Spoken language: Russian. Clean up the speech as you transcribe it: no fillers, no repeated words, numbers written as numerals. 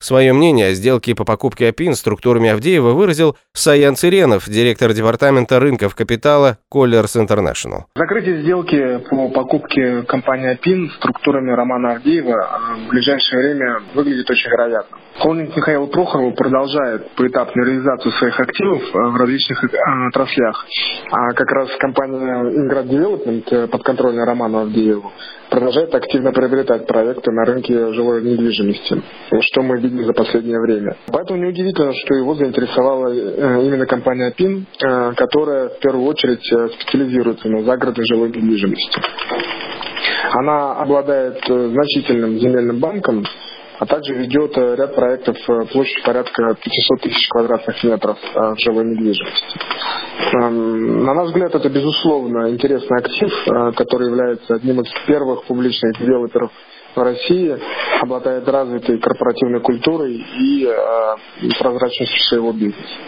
Свое мнение о сделке по покупке АПИН структурами Авдеева выразил Саян Циренов, директор департамента рынков капитала Colliers International. Закрытие сделки по покупке компании АПИН структурами Романа Авдеева в ближайшее время выглядит очень вероятно. Холдинг Михаила Прохорова продолжает поэтапную реализацию своих активов в различных отраслях. А как раз компания Ingrad Development, подконтрольная Роману Авдееву, продолжает активно приобретать проекты на рынке жилой недвижимости, что мы видим за последнее время. Поэтому неудивительно, что его заинтересовала именно компания АПИН, которая в первую очередь специализируется на загородной жилой недвижимости. Она обладает значительным земельным банком, а также ведет ряд проектов площадью порядка 500 тысяч квадратных метров в жилой недвижимости. На наш взгляд, это, безусловно, интересный актив, который является одним из первых публичных девелоперов в России, обладает развитой корпоративной культурой и прозрачностью своего бизнеса.